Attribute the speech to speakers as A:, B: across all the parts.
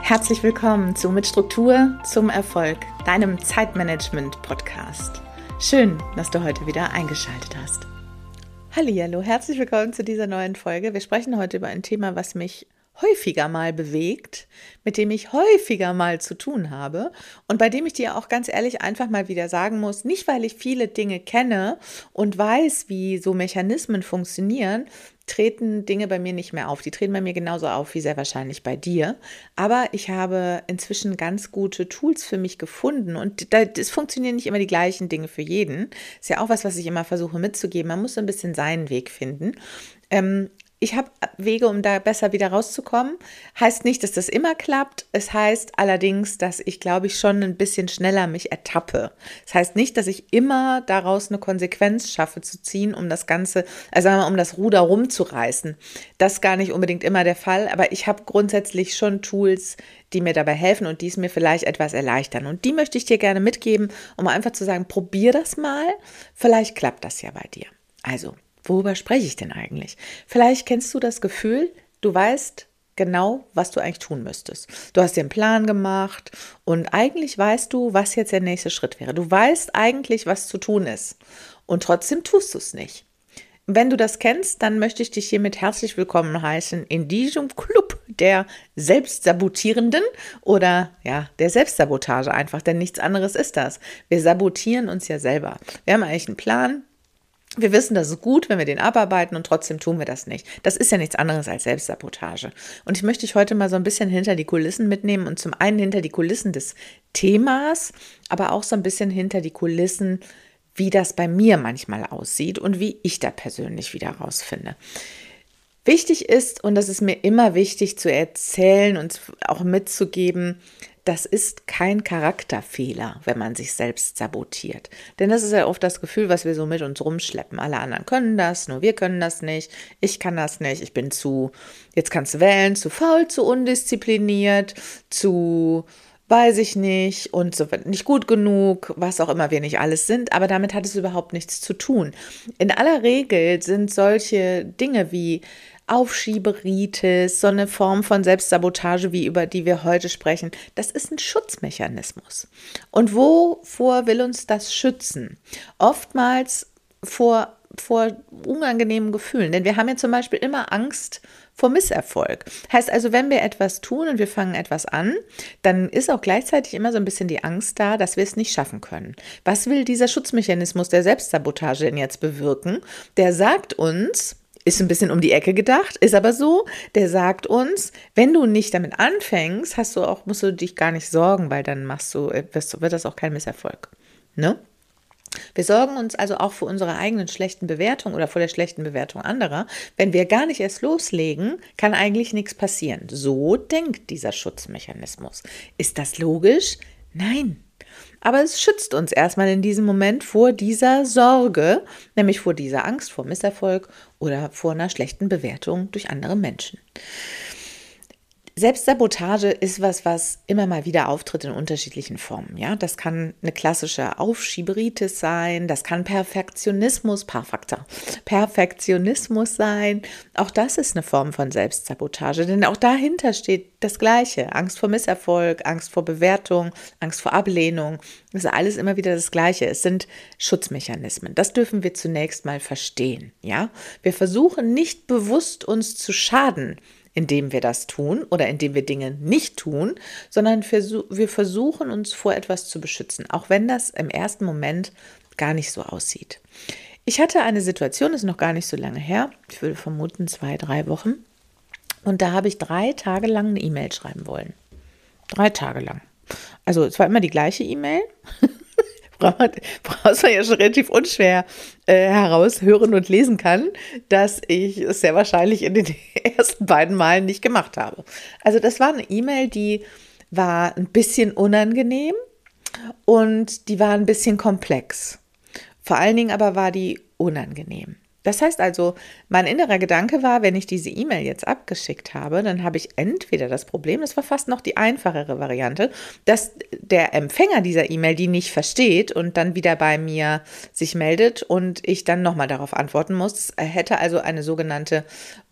A: Herzlich willkommen zu Mit Struktur zum Erfolg, deinem Zeitmanagement-Podcast. Schön, dass du heute wieder eingeschaltet hast. Hallihallo, herzlich willkommen zu dieser neuen Folge. Wir sprechen heute über ein Thema, was mich häufiger mal bewegt, mit dem ich häufiger mal zu tun habe und bei dem ich dir auch ganz ehrlich einfach mal wieder sagen muss, nicht weil ich viele Dinge kenne und weiß, wie so Mechanismen funktionieren, treten Dinge bei mir nicht mehr auf. Die treten bei mir genauso auf wie sehr wahrscheinlich bei dir. Aber ich habe inzwischen ganz gute Tools für mich gefunden und es funktionieren nicht immer die gleichen Dinge für jeden. Ist ja auch was ich immer versuche mitzugeben. Man muss so ein bisschen seinen Weg finden. Ich habe Wege, um da besser wieder rauszukommen. Heißt nicht, dass das immer klappt. Es heißt allerdings, dass ich, glaube ich, schon ein bisschen schneller mich ertappe. Das heißt nicht, dass ich immer daraus eine Konsequenz schaffe zu ziehen, um das Ganze, also um das Ruder rumzureißen. Das ist gar nicht unbedingt immer der Fall, aber ich habe grundsätzlich schon Tools, die mir dabei helfen und die es mir vielleicht etwas erleichtern. Und die möchte ich dir gerne mitgeben, um einfach zu sagen, probier das mal. Vielleicht klappt das ja bei dir. Also, worüber spreche ich denn eigentlich? Vielleicht kennst du das Gefühl, du weißt genau, was du eigentlich tun müsstest. Du hast dir einen Plan gemacht und eigentlich weißt du, was jetzt der nächste Schritt wäre. Du weißt eigentlich, was zu tun ist und trotzdem tust du es nicht. Wenn du das kennst, dann möchte ich dich hiermit herzlich willkommen heißen in diesem Club der Selbstsabotierenden oder ja, der Selbstsabotage einfach, denn nichts anderes ist das. Wir sabotieren uns ja selber. Wir haben eigentlich einen Plan. Wir wissen, das ist gut, wenn wir den abarbeiten und trotzdem tun wir das nicht. Das ist ja nichts anderes als Selbstsabotage. Und ich möchte dich heute mal so ein bisschen hinter die Kulissen mitnehmen und zum einen hinter die Kulissen des Themas, aber auch so ein bisschen hinter die Kulissen, wie das bei mir manchmal aussieht und wie ich da persönlich wieder rausfinde. Wichtig ist, und das ist mir immer wichtig zu erzählen und auch mitzugeben, das ist kein Charakterfehler, wenn man sich selbst sabotiert. Denn das ist ja oft das Gefühl, was wir so mit uns rumschleppen. Alle anderen können das, nur wir können das nicht. Ich kann das nicht, ich bin jetzt kannst du wählen, zu faul, zu undiszipliniert, zu weiß ich nicht und so nicht gut genug, was auch immer wir nicht alles sind. Aber damit hat es überhaupt nichts zu tun. In aller Regel sind solche Dinge wie Aufschieberitis, so eine Form von Selbstsabotage, wie über die wir heute sprechen, das ist ein Schutzmechanismus. Und wovor will uns das schützen? Oftmals vor unangenehmen Gefühlen. Denn wir haben ja zum Beispiel immer Angst vor Misserfolg. Heißt also, wenn wir etwas tun und wir fangen etwas an, dann ist auch gleichzeitig immer so ein bisschen die Angst da, dass wir es nicht schaffen können. Was will dieser Schutzmechanismus der Selbstsabotage denn jetzt bewirken? Der sagt uns, ist ein bisschen um die Ecke gedacht, ist aber so, der sagt uns, wenn du nicht damit anfängst, musst du dich gar nicht sorgen, weil dann wird das auch kein Misserfolg. Ne? Wir sorgen uns also auch vor unserer eigenen schlechten Bewertung oder vor der schlechten Bewertung anderer. Wenn wir gar nicht erst loslegen, kann eigentlich nichts passieren. So denkt dieser Schutzmechanismus. Ist das logisch? Nein. Aber es schützt uns erstmal in diesem Moment vor dieser Sorge, nämlich vor dieser Angst vor Misserfolg oder vor einer schlechten Bewertung durch andere Menschen. Selbstsabotage ist was immer mal wieder auftritt in unterschiedlichen Formen. Ja, das kann eine klassische Aufschieberitis sein, das kann Perfektionismus sein. Auch das ist eine Form von Selbstsabotage, denn auch dahinter steht das Gleiche. Angst vor Misserfolg, Angst vor Bewertung, Angst vor Ablehnung. Das ist alles immer wieder das Gleiche. Es sind Schutzmechanismen. Das dürfen wir zunächst mal verstehen. Ja, wir versuchen nicht bewusst uns zu schaden, indem wir das tun oder indem wir Dinge nicht tun, sondern wir versuchen uns vor etwas zu beschützen, auch wenn das im ersten Moment gar nicht so aussieht. Ich hatte eine Situation, ist noch gar nicht so lange her, ich würde vermuten 2-3 Wochen, und da habe ich 3 Tage lang eine E-Mail schreiben wollen. 3 Tage lang. Also es war immer die gleiche E-Mail. Woraus man ja schon relativ unschwer heraushören und lesen kann, dass ich es sehr wahrscheinlich in den ersten beiden Malen nicht gemacht habe. Also das war eine E-Mail, die war ein bisschen unangenehm und die war ein bisschen komplex. Vor allen Dingen aber war die unangenehm. Das heißt also, mein innerer Gedanke war, wenn ich diese E-Mail jetzt abgeschickt habe, dann habe ich entweder das Problem, das war fast noch die einfachere Variante, dass der Empfänger dieser E-Mail die nicht versteht und dann wieder bei mir sich meldet und ich dann nochmal darauf antworten muss. Es hätte also eine sogenannte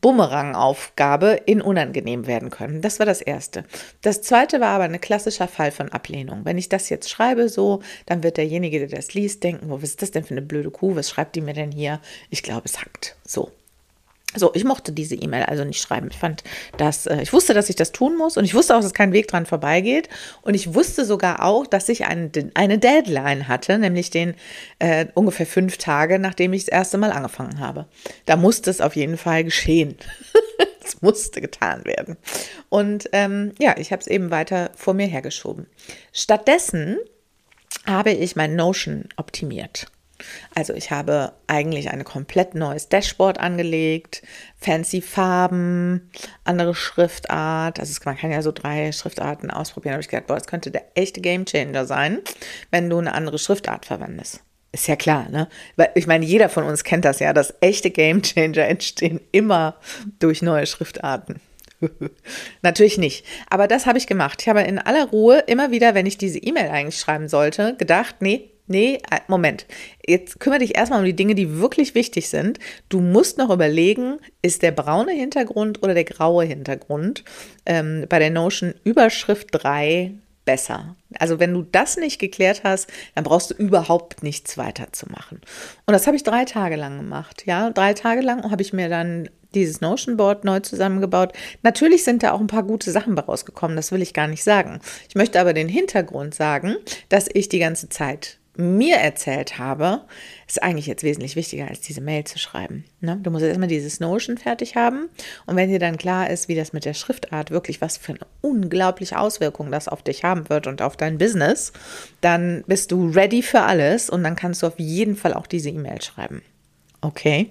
A: Bumerang-Aufgabe in unangenehm werden können. Das war das Erste. Das Zweite war aber ein klassischer Fall von Ablehnung. Wenn ich das jetzt schreibe so, dann wird derjenige, der das liest, denken, was ist das denn für eine blöde Kuh? Was schreibt die mir denn hier? Ich glaube, es hackt. So, ich mochte diese E-Mail also nicht schreiben. Ich wusste, dass ich das tun muss und ich wusste auch, dass kein Weg dran vorbeigeht und ich wusste sogar auch, dass ich eine Deadline hatte, nämlich den ungefähr 5 Tage, nachdem ich das erste Mal angefangen habe. Da musste es auf jeden Fall geschehen. Es musste getan werden. Und ich habe es eben weiter vor mir hergeschoben. Stattdessen habe ich mein Notion optimiert. Also ich habe eigentlich ein komplett neues Dashboard angelegt, fancy Farben, andere Schriftart. Also man kann ja so 3 Schriftarten ausprobieren. Da habe ich gedacht, das könnte der echte Gamechanger sein, wenn du eine andere Schriftart verwendest. Ist ja klar, ne? Weil ich meine, jeder von uns kennt das ja, dass echte Gamechanger entstehen immer durch neue Schriftarten. Natürlich nicht. Aber das habe ich gemacht. Ich habe in aller Ruhe immer wieder, wenn ich diese E-Mail eigentlich schreiben sollte, gedacht, nee, Moment. Jetzt kümmere dich erstmal um die Dinge, die wirklich wichtig sind. Du musst noch überlegen, ist der braune Hintergrund oder der graue Hintergrund bei der Notion Überschrift 3 besser. Also wenn du das nicht geklärt hast, dann brauchst du überhaupt nichts weiter zu machen. Und das habe ich 3 Tage lang gemacht. Ja, 3 Tage lang habe ich mir dann dieses Notion-Board neu zusammengebaut. Natürlich sind da auch ein paar gute Sachen rausgekommen, das will ich gar nicht sagen. Ich möchte aber den Hintergrund sagen, dass ich die ganze Zeit mir erzählt habe, ist eigentlich jetzt wesentlich wichtiger, als diese Mail zu schreiben. Ne? Du musst erstmal dieses Notion fertig haben und wenn dir dann klar ist, wie das mit der Schriftart wirklich, was für eine unglaubliche Auswirkung das auf dich haben wird und auf dein Business, dann bist du ready für alles und dann kannst du auf jeden Fall auch diese E-Mail schreiben. Okay?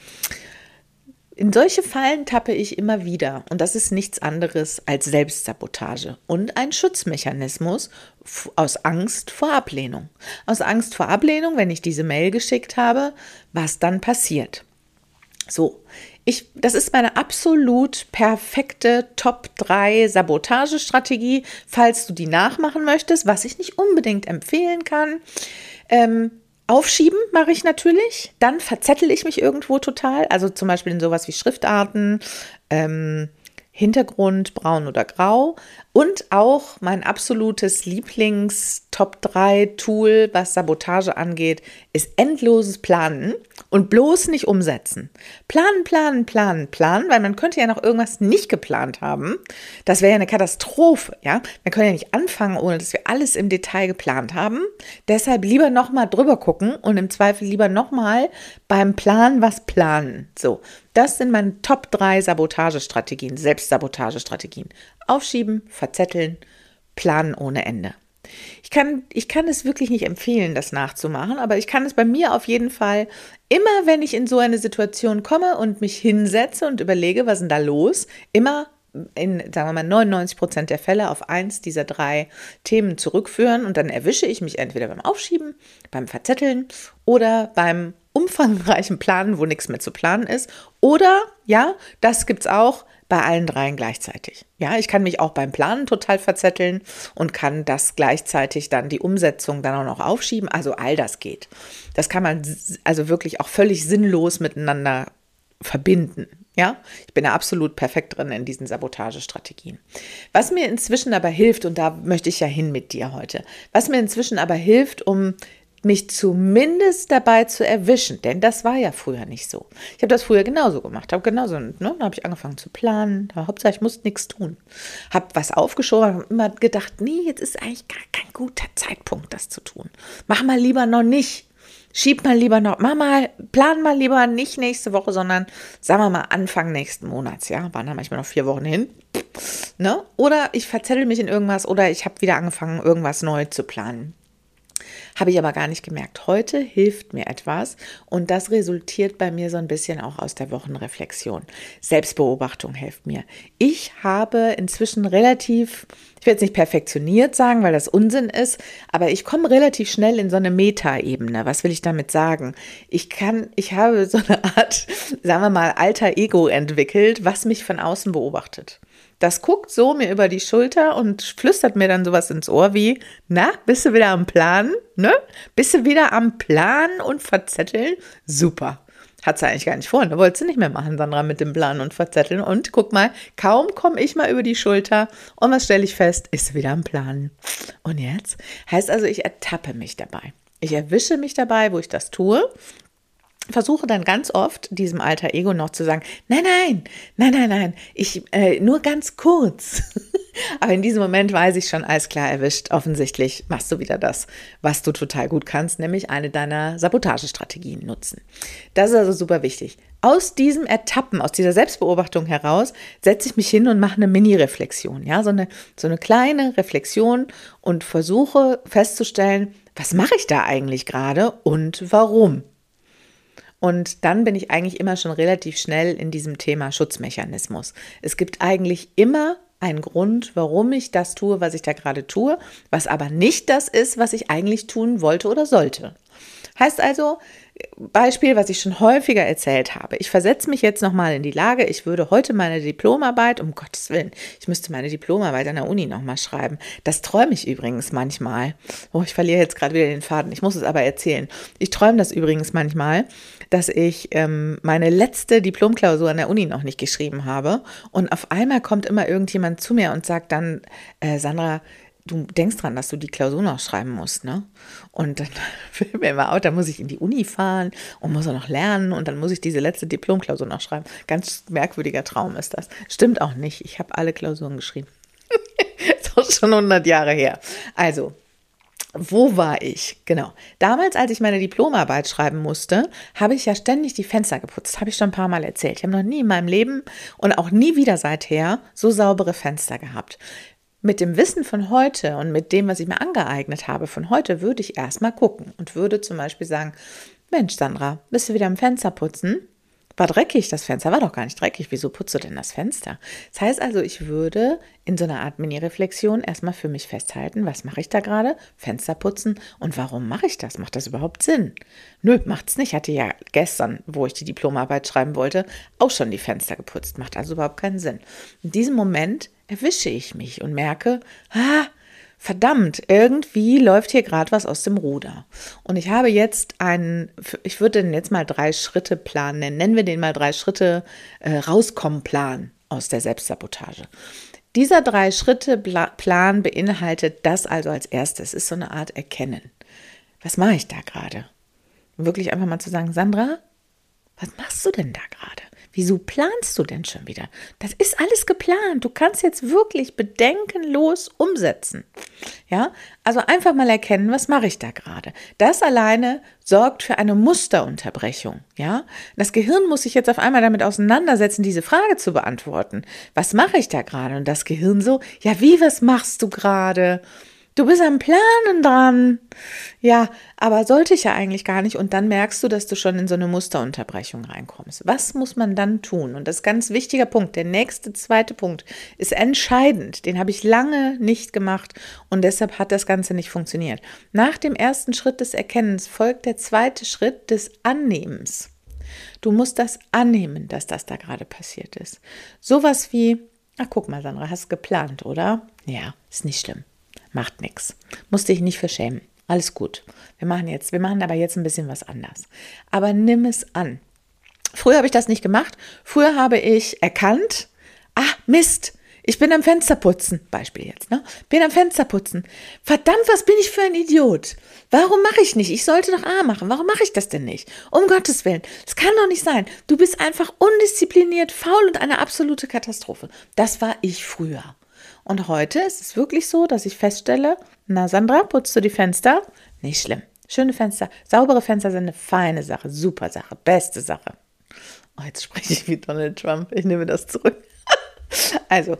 A: In solche Fallen tappe ich immer wieder und das ist nichts anderes als Selbstsabotage und ein Schutzmechanismus aus Angst vor Ablehnung. Aus Angst vor Ablehnung, wenn ich diese Mail geschickt habe, was dann passiert. So, das ist meine absolut perfekte Top 3 Sabotagestrategie, falls du die nachmachen möchtest, was ich nicht unbedingt empfehlen kann. Aufschieben mache ich natürlich, dann verzettel ich mich irgendwo total, also zum Beispiel in sowas wie Schriftarten, Hintergrund braun oder grau und auch mein absolutes Lieblings-Top-3-Tool, was Sabotage angeht, ist endloses Planen und bloß nicht umsetzen. Planen, weil man könnte ja noch irgendwas nicht geplant haben. Das wäre ja eine Katastrophe, ja. Wir können ja nicht anfangen, ohne dass wir alles im Detail geplant haben. Deshalb lieber nochmal drüber gucken und im Zweifel lieber nochmal beim Plan was planen. So, das sind meine Top 3 Sabotagestrategien, Selbstsabotagestrategien. Aufschieben, verzetteln, planen ohne Ende. Ich kann es wirklich nicht empfehlen, das nachzumachen, aber ich kann es bei mir auf jeden Fall immer, wenn ich in so eine Situation komme und mich hinsetze und überlege, was ist denn da los, immer in, sagen wir mal, 99% der Fälle auf eins dieser 3 Themen zurückführen und dann erwische ich mich entweder beim Aufschieben, beim Verzetteln oder beim umfangreichen Planen, wo nichts mehr zu planen ist oder, ja, das gibt's auch, bei allen 3 gleichzeitig. Ja, ich kann mich auch beim Planen total verzetteln und kann das gleichzeitig dann die Umsetzung dann auch noch aufschieben. Also all das geht. Das kann man also wirklich auch völlig sinnlos miteinander verbinden. Ja, ich bin da absolut perfekt drin in diesen Sabotagestrategien. Was mir inzwischen aber hilft, und da möchte ich ja hin mit dir heute, was mir inzwischen aber hilft, um mich zumindest dabei zu erwischen, denn das war ja früher nicht so. Ich habe das früher genauso gemacht, dann habe ich angefangen zu planen, Hauptsache ich musste nichts tun. Habe was aufgeschoben, habe immer gedacht, nee, jetzt ist eigentlich gar kein guter Zeitpunkt, das zu tun. Mach mal lieber noch nicht, schieb mal lieber noch, plan mal lieber nicht nächste Woche, sondern sagen wir mal Anfang nächsten Monats, ja, waren da manchmal noch 4 Wochen hin, ne? Oder ich verzettel mich in irgendwas oder ich habe wieder angefangen, irgendwas neu zu planen. Habe ich aber gar nicht gemerkt. Heute hilft mir etwas und das resultiert bei mir so ein bisschen auch aus der Wochenreflexion. Selbstbeobachtung hilft mir. Ich habe inzwischen ich will jetzt nicht perfektioniert sagen, weil das Unsinn ist, aber ich komme relativ schnell in so eine Meta-Ebene. Was will ich damit sagen? Ich habe so eine Art, sagen wir mal, alter Ego entwickelt, was mich von außen beobachtet. Das guckt so mir über die Schulter und flüstert mir dann sowas ins Ohr wie, na, bist du wieder am Planen, ne? Bist du wieder am Planen und verzetteln? Super. Hat sie eigentlich gar nicht vor. Da wollte sie nicht mehr machen, Sandra, mit dem Plan und Verzetteln. Und guck mal, kaum komme ich mal über die Schulter und was stelle ich fest? Ist sie wieder am Planen. Und jetzt? Heißt also, ich ertappe mich dabei. Ich erwische mich dabei, wo ich das tue. Versuche dann ganz oft diesem Alter Ego noch zu sagen, nein, ich nur ganz kurz. Aber in diesem Moment weiß ich schon, alles klar, erwischt. Offensichtlich machst du wieder das, was du total gut kannst, nämlich eine deiner Sabotagestrategien nutzen. Das ist also super wichtig. Aus diesem Ertappen, aus dieser Selbstbeobachtung heraus, setze ich mich hin und mache eine Mini-Reflexion, ja, so eine kleine Reflexion und versuche festzustellen, was mache ich da eigentlich gerade und warum? Und dann bin ich eigentlich immer schon relativ schnell in diesem Thema Schutzmechanismus. Es gibt eigentlich immer einen Grund, warum ich das tue, was ich da gerade tue, was aber nicht das ist, was ich eigentlich tun wollte oder sollte. Heißt also, Beispiel, was ich schon häufiger erzählt habe. Ich versetze mich jetzt nochmal in die Lage, ich würde heute meine Diplomarbeit, um Gottes Willen, ich müsste meine Diplomarbeit an der Uni nochmal schreiben. Das träume ich übrigens manchmal. Oh, ich verliere jetzt gerade wieder den Faden, ich muss es aber erzählen. Ich träume das übrigens manchmal, dass ich meine letzte Diplomklausur an der Uni noch nicht geschrieben habe und auf einmal kommt immer irgendjemand zu mir und sagt dann, Sandra, du denkst dran, dass du die Klausur noch schreiben musst, ne? Und dann fällt mir immer auf, dann muss ich in die Uni fahren und muss auch noch lernen und dann muss ich diese letzte Diplomklausur noch schreiben. Ganz merkwürdiger Traum ist das. Stimmt auch nicht. Ich habe alle Klausuren geschrieben. Ist auch schon 100 Jahre her. Also, wo war ich? Genau. Damals, als ich meine Diplomarbeit schreiben musste, habe ich ja ständig die Fenster geputzt. Habe ich schon ein paar Mal erzählt. Ich habe noch nie in meinem Leben und auch nie wieder seither so saubere Fenster gehabt. Mit dem Wissen von heute und mit dem, was ich mir angeeignet habe von heute, würde ich erstmal gucken und würde zum Beispiel sagen, Mensch, Sandra, bist du wieder am Fenster putzen? War dreckig das Fenster? War doch gar nicht dreckig. Wieso putzt du denn das Fenster? Das heißt also, ich würde in so einer Art Mini-Reflexion erstmal für mich festhalten, was mache ich da gerade? Fenster putzen. Und warum mache ich das? Macht das überhaupt Sinn? Nö, macht's nicht. Ich hatte ja gestern, wo ich die Diplomarbeit schreiben wollte, auch schon die Fenster geputzt. Macht also überhaupt keinen Sinn. In diesem Moment erwische ich mich und merke, verdammt, irgendwie läuft hier gerade was aus dem Ruder. Und ich habe jetzt ich würde den jetzt mal 3-Schritte-Plan nennen. Nennen wir den mal 3-Schritte Rauskommen-Plan aus der Selbstsabotage. Dieser 3-Schritte-Plan beinhaltet das also als erstes. Ist so eine Art Erkennen. Was mache ich da gerade? Wirklich einfach mal zu sagen, Sandra, was machst du denn da gerade? Wieso planst du denn schon wieder? Das ist alles geplant. Du kannst jetzt wirklich bedenkenlos umsetzen. Ja, also einfach mal erkennen, was mache ich da gerade? Das alleine sorgt für eine Musterunterbrechung. Ja, das Gehirn muss sich jetzt auf einmal damit auseinandersetzen, diese Frage zu beantworten. Was mache ich da gerade? Und das Gehirn so, ja, was machst du gerade? Du bist am Planen dran. Ja, aber sollte ich ja eigentlich gar nicht. Und dann merkst du, dass du schon in so eine Musterunterbrechung reinkommst. Was muss man dann tun? Und das ist ein ganz wichtiger Punkt. Der nächste, 2. Punkt ist entscheidend. Den habe ich lange nicht gemacht und deshalb hat das Ganze nicht funktioniert. Nach dem ersten Schritt des Erkennens folgt der 2. Schritt des Annehmens. Du musst das annehmen, dass das da gerade passiert ist. Sowas wie, ach guck mal, Sandra, hast geplant, oder? Ja, ist nicht schlimm. Macht nichts. Musst dich nicht verschämen. Alles gut. Wir machen aber jetzt ein bisschen was anders. Aber nimm es an. Früher habe ich das nicht gemacht. Früher habe ich erkannt, Mist, ich bin am Fensterputzen. Beispiel jetzt, ne? Bin am Fensterputzen. Verdammt, was bin ich für ein Idiot? Warum mache ich nicht? Ich sollte doch A machen. Warum mache ich das denn nicht? Um Gottes Willen. Das kann doch nicht sein. Du bist einfach undiszipliniert, faul und eine absolute Katastrophe. Das war ich früher. Und heute ist es wirklich so, dass ich feststelle, na Sandra, putzt du die Fenster? Nicht schlimm. Schöne Fenster, saubere Fenster sind eine feine Sache, super Sache, beste Sache. Oh, jetzt spreche ich wie Donald Trump, ich nehme das zurück. Also,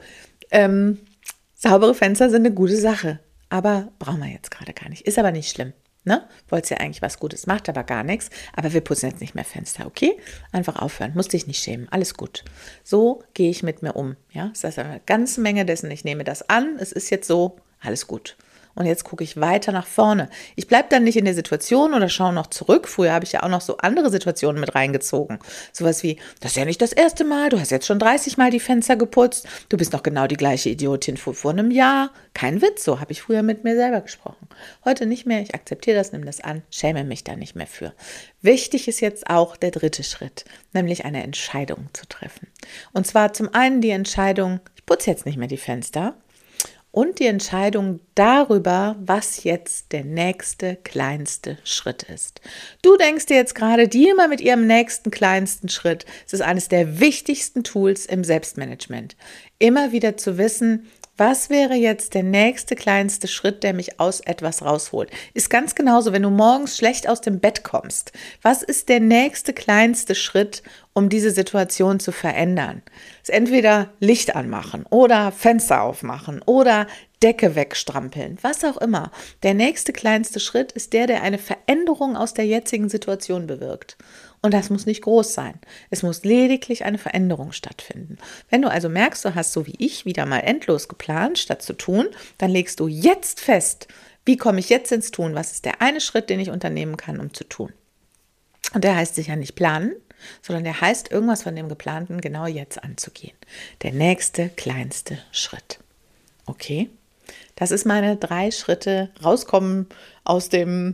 A: saubere Fenster sind eine gute Sache, aber brauchen wir jetzt gerade gar nicht. Ist aber nicht schlimm. Ne? Wolltest ja eigentlich was Gutes, macht aber gar nichts. Aber wir putzen jetzt nicht mehr Fenster, okay? Einfach aufhören, musst dich nicht schämen, alles gut. So gehe ich mit mir um. Ja? Das ist eine ganze Menge dessen. Ich nehme das an, es ist jetzt so, alles gut. und jetzt gucke ich weiter nach vorne. Ich bleibe dann nicht in der Situation oder schaue noch zurück. Früher habe ich ja auch noch so andere Situationen mit reingezogen. Sowas wie, das ist ja nicht das erste Mal, du hast jetzt schon 30 Mal die Fenster geputzt, du bist noch genau die gleiche Idiotin vor einem Jahr. Kein Witz, so habe ich früher mit mir selber gesprochen. Heute nicht mehr, ich akzeptiere das, nehme das an, schäme mich da nicht mehr für. Wichtig ist jetzt auch der dritte Schritt, nämlich eine Entscheidung zu treffen. Und zwar zum einen die Entscheidung, ich putze jetzt nicht mehr die Fenster, und die Entscheidung darüber, was jetzt der nächste kleinste Schritt ist. Du denkst dir jetzt gerade, die immer mit ihrem nächsten kleinsten Schritt, es ist eines der wichtigsten Tools im Selbstmanagement. Immer wieder zu wissen, was wäre jetzt der nächste kleinste Schritt, der mich aus etwas rausholt? Ist ganz genauso, wenn du morgens schlecht aus dem Bett kommst. Was ist der nächste kleinste Schritt, um diese Situation zu verändern? Ist entweder Licht anmachen oder Fenster aufmachen oder Decke wegstrampeln, was auch immer. Der nächste kleinste Schritt ist der eine Veränderung aus der jetzigen Situation bewirkt. Und das muss nicht groß sein. Es muss lediglich eine Veränderung stattfinden. Wenn du also merkst, du hast so wie ich wieder mal endlos geplant, statt zu tun, dann legst du jetzt fest, wie komme ich jetzt ins Tun? Was ist der eine Schritt, den ich unternehmen kann, um zu tun? Und der heißt sicher nicht planen, sondern der heißt, irgendwas von dem Geplanten genau jetzt anzugehen. Der nächste kleinste Schritt. Okay? Das ist meine 3 Schritte, rauskommen aus dem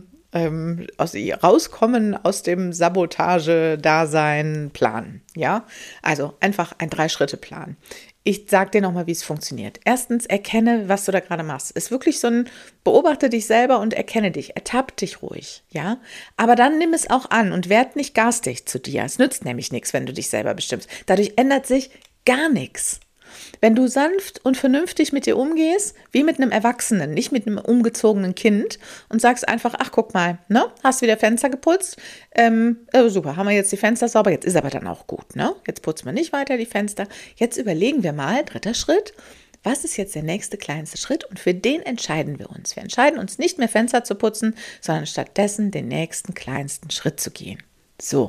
A: Sabotage-Dasein Plan. Ja, also einfach ein 3-Schritte-Plan. Ich sage dir nochmal, wie es funktioniert. Erstens, erkenne, was du da gerade machst. Ist wirklich so ein, beobachte dich selber und erkenne dich. Ertapp dich ruhig, ja. Aber dann nimm es auch an und werd nicht garstig zu dir. Es nützt nämlich nichts, wenn du dich selber bestimmst. Dadurch ändert sich gar nichts. Wenn du sanft und vernünftig mit dir umgehst, wie mit einem Erwachsenen, nicht mit einem umgezogenen Kind und sagst einfach, ach guck mal, ne, hast wieder Fenster geputzt, super, haben wir jetzt die Fenster sauber, jetzt ist aber dann auch gut, ne, jetzt putzen wir nicht weiter die Fenster, jetzt überlegen wir mal, 3. Schritt, was ist jetzt der nächste kleinste Schritt und für den entscheiden wir uns. Wir entscheiden uns nicht mehr Fenster zu putzen, sondern stattdessen den nächsten kleinsten Schritt zu gehen. So.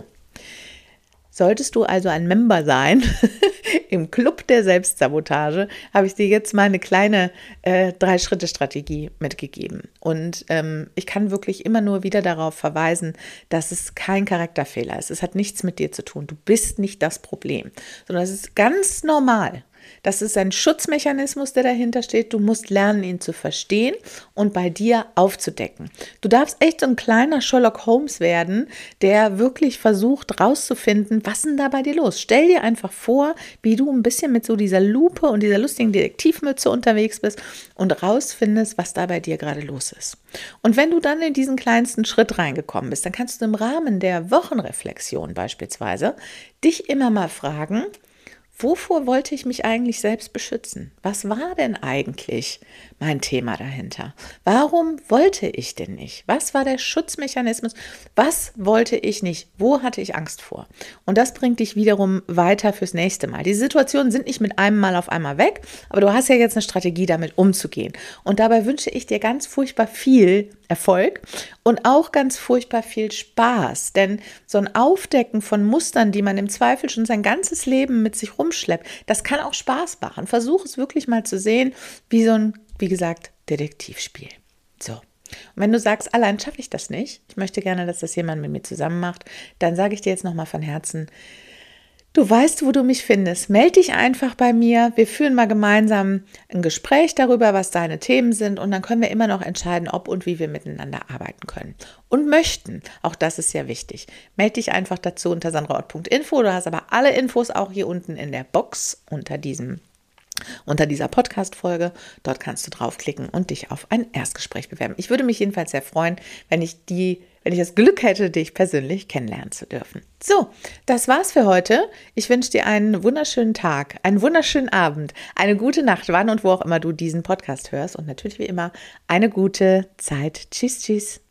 A: Solltest du also ein Member sein im Club der Selbstsabotage, habe ich dir jetzt mal eine kleine 3-Schritte-Strategie mitgegeben. Und ich kann wirklich immer nur wieder darauf verweisen, dass es kein Charakterfehler ist. Es hat nichts mit dir zu tun. Du bist nicht das Problem, sondern es ist ganz normal. Das ist ein Schutzmechanismus, der dahinter steht. Du musst lernen, ihn zu verstehen und bei dir aufzudecken. Du darfst echt so ein kleiner Sherlock Holmes werden, der wirklich versucht rauszufinden, was ist denn da bei dir los? Stell dir einfach vor, wie du ein bisschen mit so dieser Lupe und dieser lustigen Detektivmütze unterwegs bist und rausfindest, was da bei dir gerade los ist. Und wenn du dann in diesen kleinsten Schritt reingekommen bist, dann kannst du im Rahmen der Wochenreflexion beispielsweise dich immer mal fragen, wovor wollte ich mich eigentlich selbst beschützen? Was war denn eigentlich mein Thema dahinter? Warum wollte ich denn nicht? Was war der Schutzmechanismus? Was wollte ich nicht? Wo hatte ich Angst vor? Und das bringt dich wiederum weiter fürs nächste Mal. Die Situationen sind nicht mit einem Mal auf einmal weg, aber du hast ja jetzt eine Strategie, damit umzugehen. Und dabei wünsche ich dir ganz furchtbar viel Erfolg und auch ganz furchtbar viel Spaß. Denn so ein Aufdecken von Mustern, die man im Zweifel schon sein ganzes Leben mit sich rumschleppt, das kann auch Spaß machen. Versuch es wirklich mal zu sehen, wie so ein, wie gesagt, Detektivspiel. So. Und wenn du sagst, allein schaffe ich das nicht, ich möchte gerne, dass das jemand mit mir zusammen macht, dann sage ich dir jetzt nochmal von Herzen, du weißt, wo du mich findest. Meld dich einfach bei mir. Wir führen mal gemeinsam ein Gespräch darüber, was deine Themen sind. Und dann können wir immer noch entscheiden, ob und wie wir miteinander arbeiten können. Und möchten. Auch das ist ja wichtig. Meld dich einfach dazu unter sandraort.info. Du hast aber alle Infos auch hier unten in der Box unter dieser Podcast-Folge. Dort kannst du draufklicken und dich auf ein Erstgespräch bewerben. Ich würde mich jedenfalls sehr freuen, wenn ich das Glück hätte, dich persönlich kennenlernen zu dürfen. So, das war's für heute. Ich wünsche dir einen wunderschönen Tag, einen wunderschönen Abend, eine gute Nacht, wann und wo auch immer du diesen Podcast hörst und natürlich wie immer eine gute Zeit. Tschüss, tschüss.